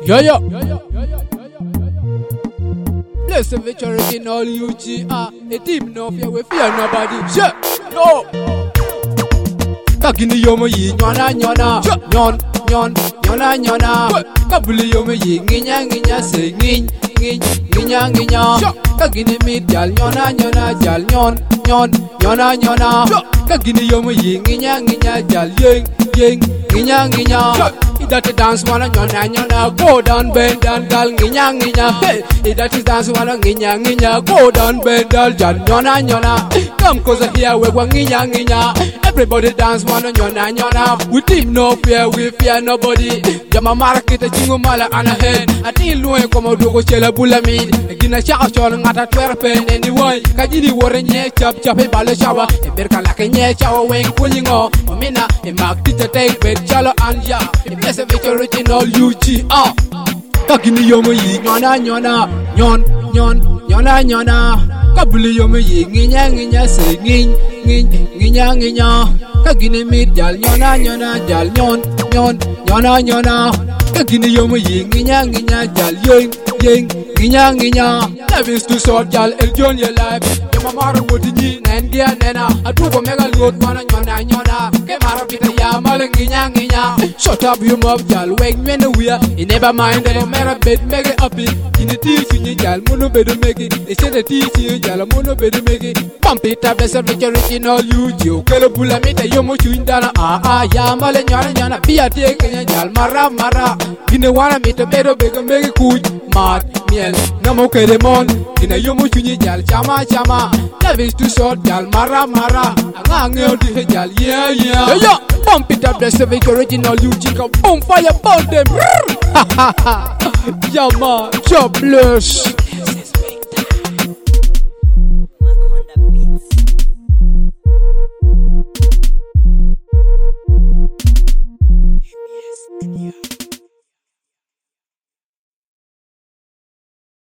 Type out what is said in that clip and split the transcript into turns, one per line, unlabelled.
Yo yo. Listen, which original UGR. A team no fear, we fear nobody. Shit, no. Kakini yomo yi nyona nyona. Nyon nyon nyona nyona. Kabuli yomo yi nginya nginya se nginya nginya. Kakini mi jal nyona nyona jal nyon nyona nyona. Kakini yomo yi nginya nginya jal yeng nginya. That dance wanna nyona go down bend down gal nginya hey that is dance wanna nginya go down bend down jal nyona come cause here we go nginya everybody dance wanna nyona we team no fear we fear nobody jama market chingo mala ana head ati luwe como dogo chela bulami gina cha chol ngata twer pen anyway kajini wore nye chap e bale shawa e berka la kenye chawa wen kulingo mina e mak tita take bet chalo anja e the original UGR. Kakini yomo yi nyona kabuli yomo yi nginya se nginya kakini mi jal nyona jal nyona kakini yomo yi nginya jal yeng nginya love is too short jal enjoy your life yama maro wodi nen dia nena atugo mega lot wana nyona ke maro pita ya mal nginya shut up you mob jal wake when we are you never mind no matter bed mega up in the teach you jal mono bedo megi they say the teach you jal mono bedo megi pump it up the original you kelo bula mita yomo chuindana ya mal nyona pia te kenya jal mara gine wana mita bedo bega megi kuj mat miel namo kere mon gina yomo chunyi jal chama love is too short jal mara angange odi jal yeah pump it up the original UGR boom fire burn them yeah man jobless